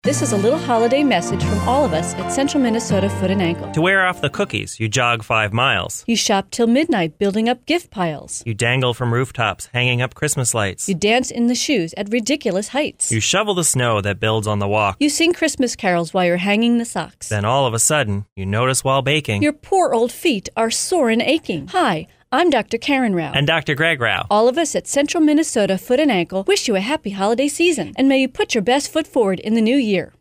This is a little holiday message from all of us at Central Minnesota Foot and Ankle. To wear off the cookies, you jog 5 miles. You shop till midnight building up gift piles. You dangle from rooftops, hanging up Christmas lights. You dance in the shoes at ridiculous heights. You shovel the snow that builds on the walk. You sing Christmas carols while you're hanging the socks. Then all of a sudden, you notice while baking, your poor old feet are sore and aching. Hi, I'm Dr. Karen Rao. And Dr. Greg Rao. All of us at Central Minnesota Foot and Ankle wish you a happy holiday season, and may you put your best foot forward in the new year.